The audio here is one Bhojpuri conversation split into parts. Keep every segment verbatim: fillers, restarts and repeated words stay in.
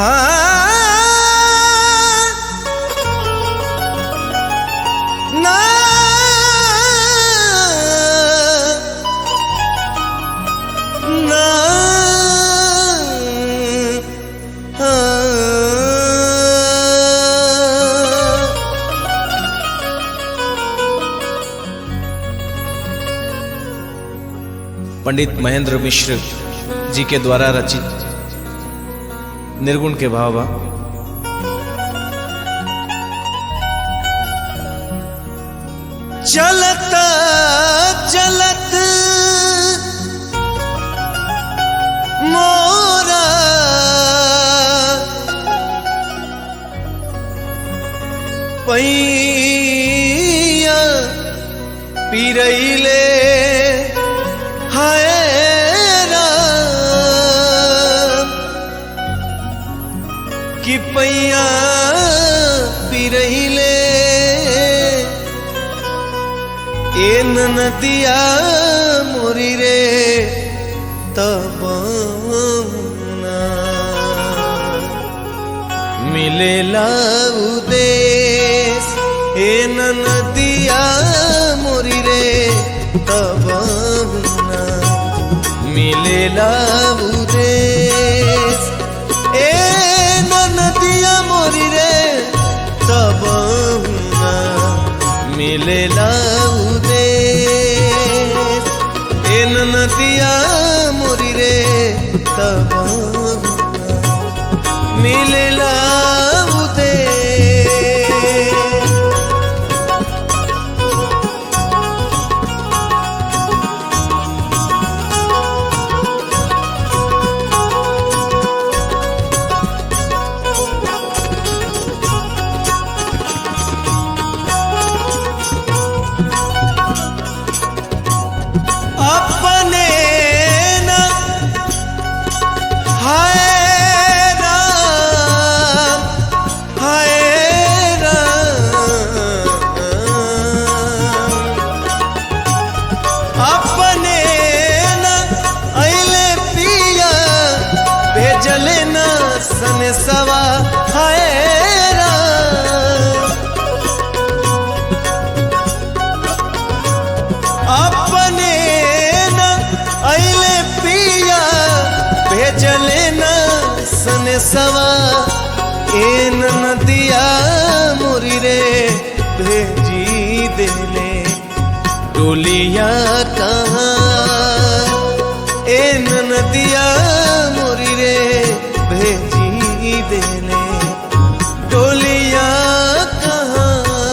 ना ना पंडित महेंद्र मिश्र जी के द्वारा रचित निर्गुण के भावा। चलत चलत मोरा पैया पिरैले हाय राम कि पैया पिरैले एन नदिया मोरी रे तब मिलेला उदेश एन नदिया मोरी रे तब मिलेला उदेश एन नदिया मोरी रे तब मिलेला उदेश एन नदिया मोरी रे तब मिलेला उदेश। अपने न हाय राम हाय राम अपने न अइले पिया भेजले न सने सवा हाय राम अपने अइले पिया भेजले न सने सवा एन नदिया मोरी रे भेजी देले डोलिया कहाँ एन नदिया मोरी रे भेजी देले डोलिया कहाँ।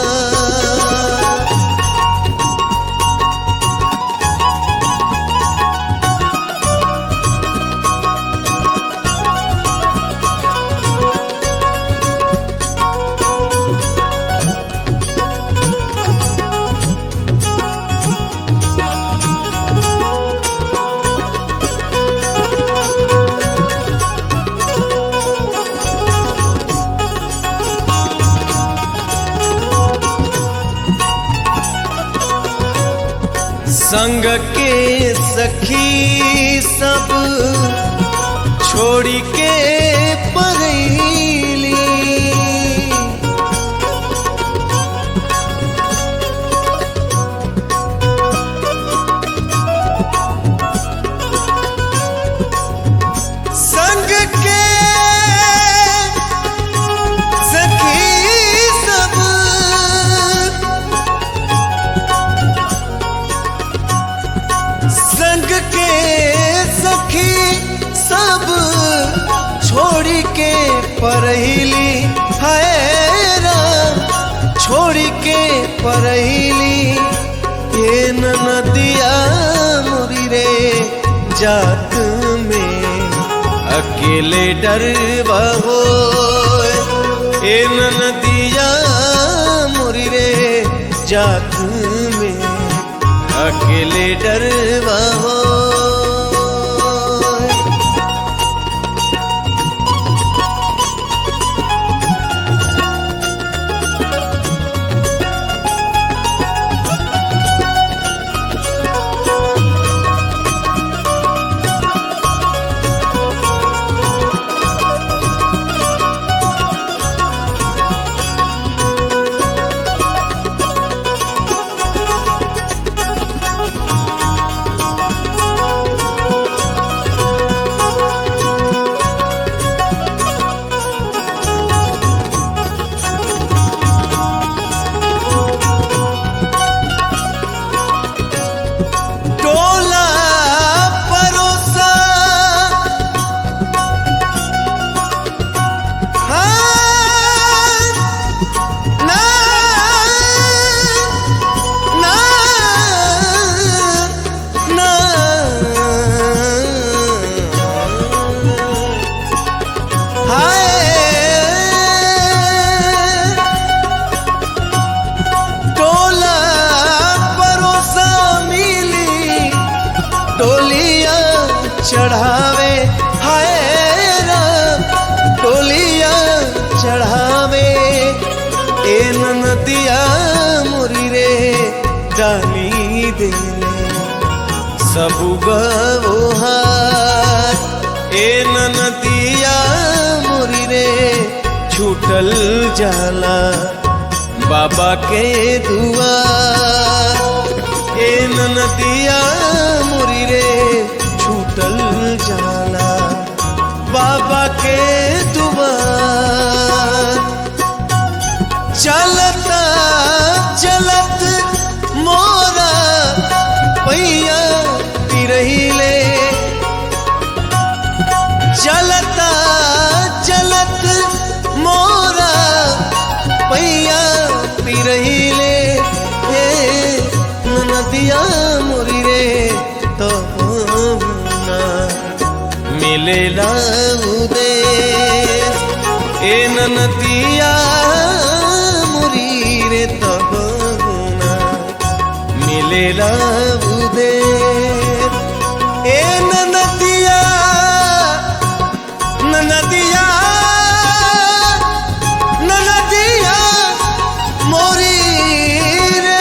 संग के सखी सब छोड़ी के परैली संग के सखी सब संग के सखी सब छोड़ी के परहिली हाय राम छोड़ी के परहिली ये नदिया मोरी रे जात में अकेले डरवा हो ये नदिया मोरी रे जात में अकेले डरवा हो। चढ़ावे हाय राम डोलिया चढ़ावे ए ननदिया मोरी रे डाली देले सब गवोहार ए ननदिया मोरी रे छूटल जाला बाबा के दुआर ए ननदिया मोरी रे छूटल जाला बाबा के दुआर चलता चलत मोरा पैया पिरहिले चलता चलत मोरा पैया पिरहिले हे नदिया मोरी रे तो ना मिलेला उदे ए नदिया मोरी रे तब ना मिलेला उदे ए नदिया नदिया नदिया मोरी रे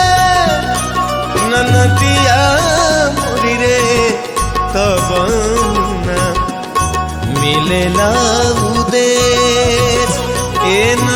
नदिया मोरी रे तब ना मिलेला उदे ए